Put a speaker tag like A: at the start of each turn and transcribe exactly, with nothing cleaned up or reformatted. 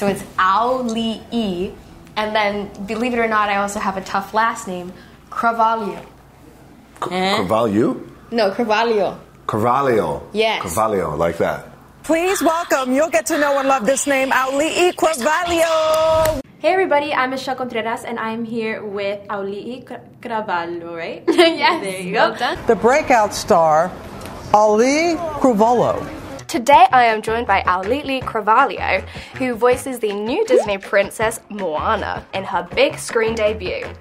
A: So it's Auli'i. And then, believe it or not, I also have a tough last name, Carvalho.
B: Eh? Carvalho?
A: No, Carvalho.
B: Carvalho.
A: Yes.
B: Carvalho, like that.
C: Please welcome, you'll get to know and love this name, Auli'i Carvalho.
D: Hey everybody, I'm Michelle Contreras and I'm here with Auli'i Carvalho, right?
A: Yes.
D: There you go.
A: Well done.
C: The breakout star, Auli'i Carvalho.
E: Today I am joined by Auli'i Carvalho, who voices the new Disney princess Moana in her big screen debut.